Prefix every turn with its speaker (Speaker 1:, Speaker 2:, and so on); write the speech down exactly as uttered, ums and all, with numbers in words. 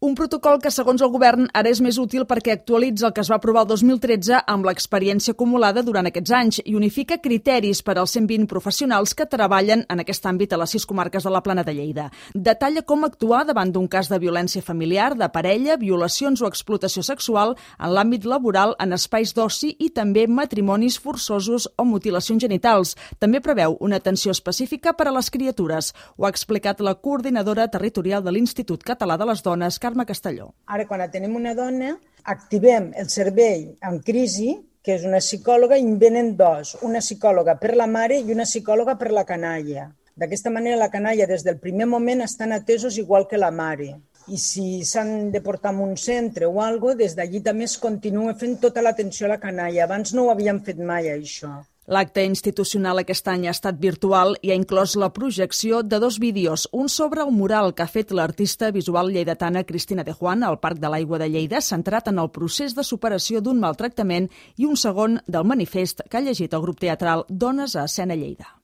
Speaker 1: Un protocol que, segons el govern, ara és més útil perquè actualitza el que es va aprovar el dos mil tretze amb l'experiència acumulada durant aquests anys i unifica criteris per als cent vint professionals que treballen en aquest àmbit a les sis comarques de la Plana de Lleida. Detalla com actuar davant d'un cas de violència familiar, de parella, violacions o explotació sexual en l'àmbit laboral, en espais d'oci i també matrimonis forçosos o mutilacions genitals. També preveu una atenció específica per a les criatures. Ho ha explicat la coordinadora territorial de l'Institut Català de les Dones, Carme Castelló.
Speaker 2: Ara, quan atenem una dona, activem el servei en crisi, que és una psicòloga, i en venen dos, una psicòloga per la mare i una psicòloga per la canalla. D'aquesta manera, la canalla, des del primer moment, estan atesos igual que la mare. I si s'han de portar a un centre o alguna cosa, des d'allí també es continua fent tota l'atenció a la canalla. Abans no ho havíem fet mai, això.
Speaker 1: L'acte institucional aquest any ha estat virtual i ha inclòs la projecció de dos vídeos, un sobre el mural que ha fet l'artista visual lleidatana Cristina de Juan al Parc de l'Aigua de Lleida, centrat en el procés de superació d'un maltractament, i un segon del manifest que ha llegit el grup teatral Dones a Escena Lleida.